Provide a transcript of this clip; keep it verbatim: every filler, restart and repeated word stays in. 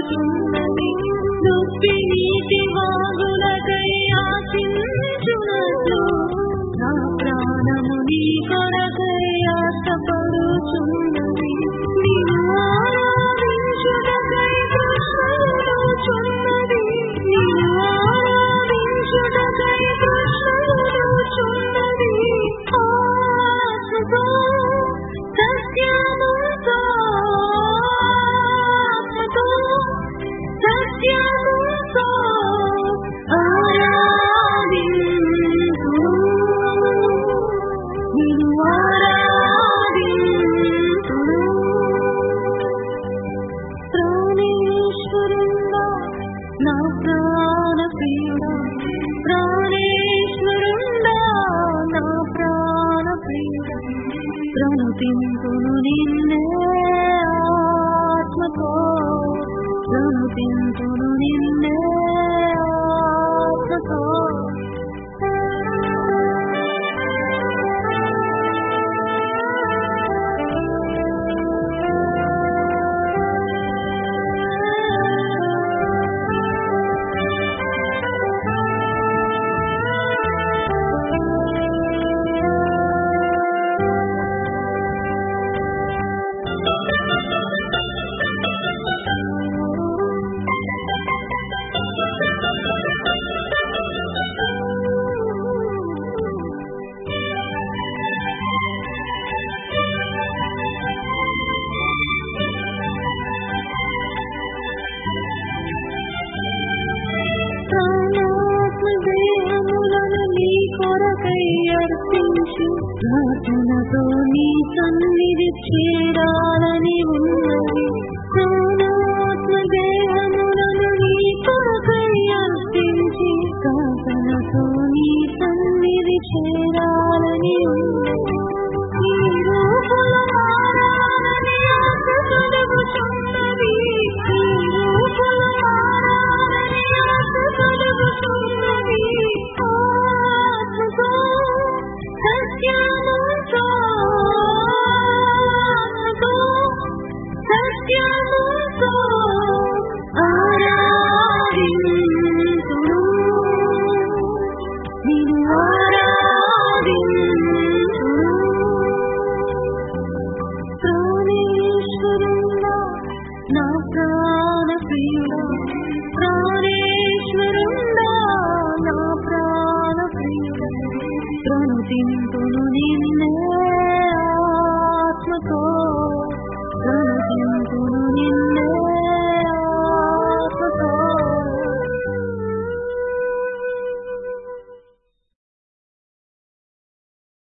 పడుచున్నది దుప్పి నీటి వాగులకై ఆశించునట్లు నా ప్రాణము నీ కొరకై ఆశపడుచున్నది నిన్ను ఆరాధించుటకై తృష్ణపడుచున్నది నిన్ను ఆరాధించుటకై తృష్ణపడుచున్నది ఆత్మతో సత్యముతో ఆత్మతో సత్యముతో ఆరాధింతును నిన్ను ఆరాధింతును ప్రాణేశ్వరుడా నా ప్రాణ ప్రియుడా ప్రాణేశ్వరుడా నా ప్రాణ ప్రియుడా ప్రణుతింతును నిన్నే ఆత్మతో ప్రణుతింతును నిన్నే ఆత్మతో ప్రార్థనతో నీ సన్నిధి చేరాలని ఉన్నది ప్రాణాత్మ దేహములను నీ కొరకై అర్పించి ప్రార్థనతో నీ సన్నిధి చేరాలని ఉన్నది ఈ రూపుల మారాలని ఆశ కలుగుచున్నది ఈ రూపుల మారాలని ఆశ కలుగుచున్నది ఆత్మతో సత్యముతో ఆత్మతో సత్యముతో ఆరాధింతును నిన్ను ఆరాధింతును ప్రాణేశ్వరుడా నా ప్రాణ ప్రియుడా ప్రాణేశ్వరుడా నా ప్రాణ ప్రియుడా ప్రణుతింతును నిన్నే